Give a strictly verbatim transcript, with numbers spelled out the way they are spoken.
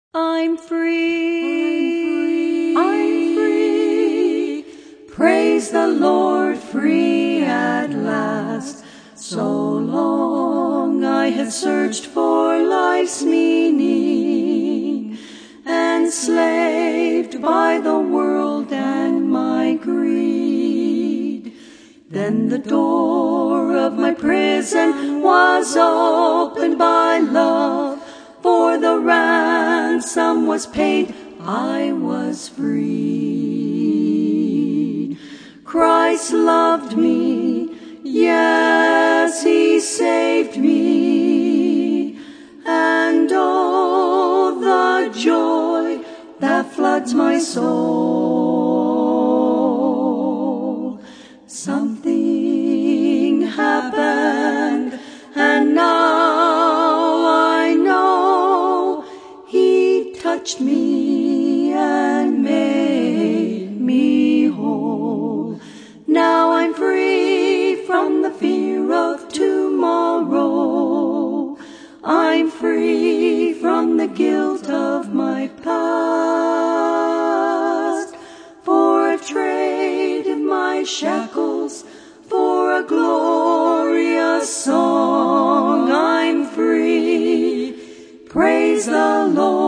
I'm free, I'm free, praise the Lord, free at last. So long I had searched for life's meaning, enslaved by the world and my greed. Then the door of my prison was opened by love, for the ransom was paid, I was freed. Christ loved me, yes, He saved me, and oh, the joy that floods my soul. Something happened, and now I know He touched me and made me whole. Now I'm free from the fear of tomorrow. I'm free from the guilt of my past. For I've traded my shackles for a glorious song. I'm free. Praise the Lord.